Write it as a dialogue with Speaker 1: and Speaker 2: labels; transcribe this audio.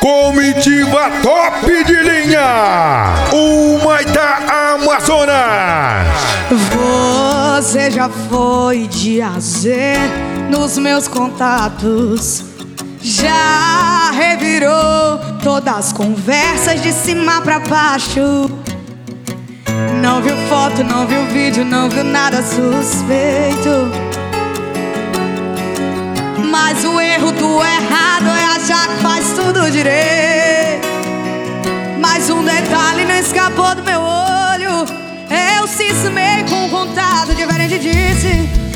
Speaker 1: Comitiva top de linha, o Maitá Amazonas.
Speaker 2: Você já foi de AZ nos meus contatos, já revirou todas as conversas de cima pra baixo. Não viu foto, não viu vídeo, não viu nada suspeito. Mas o erro do errado é achar que faz tudo direito. Mas um detalhe não escapou do meu olho. Eu cismei com um contato diferente, disse